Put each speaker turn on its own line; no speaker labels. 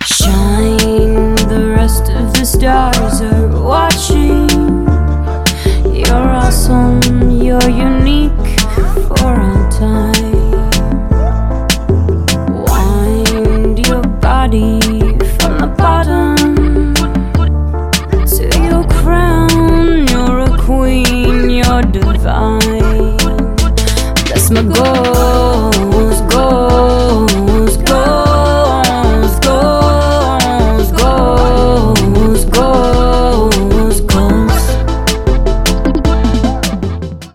Shine, the rest of the stars are watching. You're awesome, you're unique for all time. Wind your body from the bottom to your crown. You're a queen, you're divine. That's my goal.